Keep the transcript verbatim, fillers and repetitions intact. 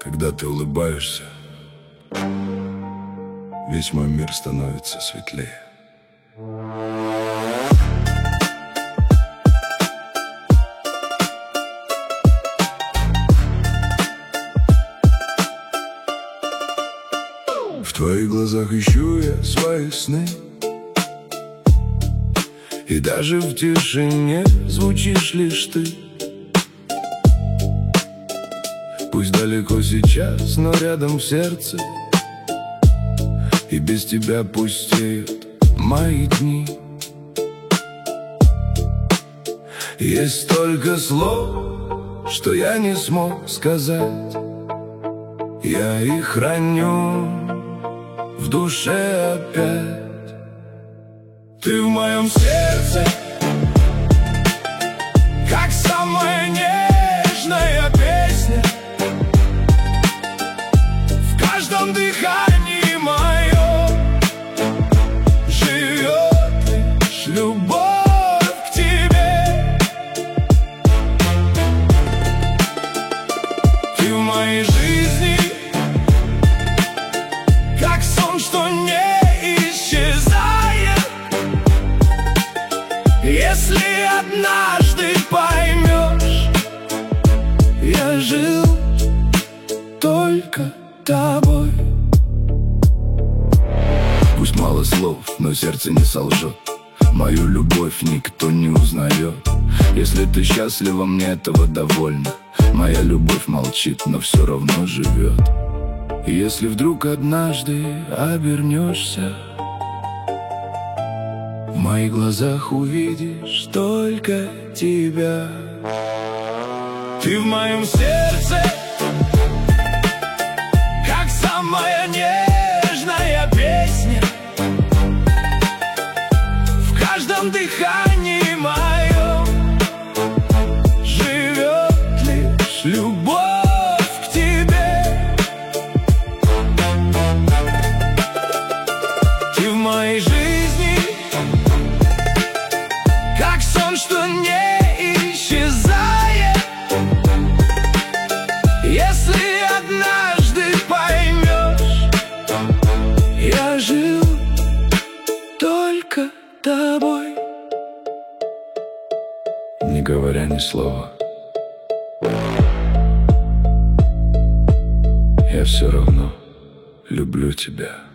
Когда ты улыбаешься, весь мой мир становится светлее. В твоих глазах ищу я свои сны, и даже в тишине звучишь лишь ты. Пусть далеко сейчас, но рядом в сердце, и без тебя пустеют мои дни. Есть столько слов, что я не смог сказать. Я их храню в душе опять. Ты в моем сердце, как самая нежная песня. В каждом дыхании моем живет лишь любовь к тебе. Ты в моей жизни, как сон, что не исчезает. Если однажды поймешь, я жил только тобой. Пусть мало слов, но сердце не солжет. Мою любовь никто не узнает. Если ты счастлива, мне этого довольно. Моя любовь молчит, но все равно живет. И если вдруг однажды обернешься, в моих глазах увидишь только тебя. Ты в моем сердце, как самая нежная песня. В каждом дыхании моем живет лишь любовь к тебе. Ты в моей жизни, как сон, что не исчезает. Если однажды поймешь, я жил только тобой. Не говоря ни слова, я все равно люблю тебя.